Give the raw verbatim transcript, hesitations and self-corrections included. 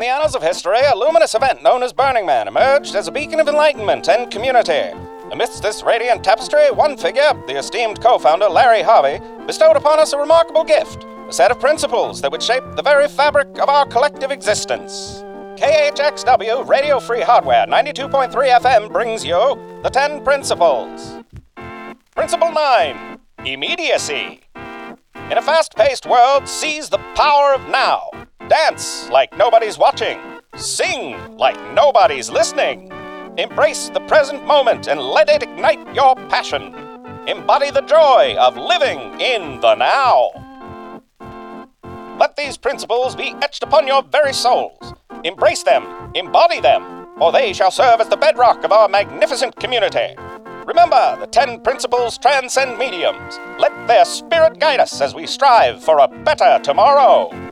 the annals of history, a luminous event known as Burning Man emerged as a beacon of enlightenment and community. Amidst this radiant tapestry, one figure, the esteemed co-founder Larry Harvey, bestowed upon us a remarkable gift, a set of principles that would shape the very fabric of our collective existence. K H X W Radio Free Hardware ninety-two point three F M brings you the ten Principles. Principle nine, Immediacy. In a fast-paced world, seize the power of now. Dance like nobody's watching. Sing like nobody's listening. Embrace the present moment and let it ignite your passion. Embody the joy of living in the now. Let these principles be etched upon your very souls. Embrace them, embody them, for they shall serve as the bedrock of our magnificent community. Remember, the ten principles transcend mediums. Let their spirit guide us as we strive for a better tomorrow.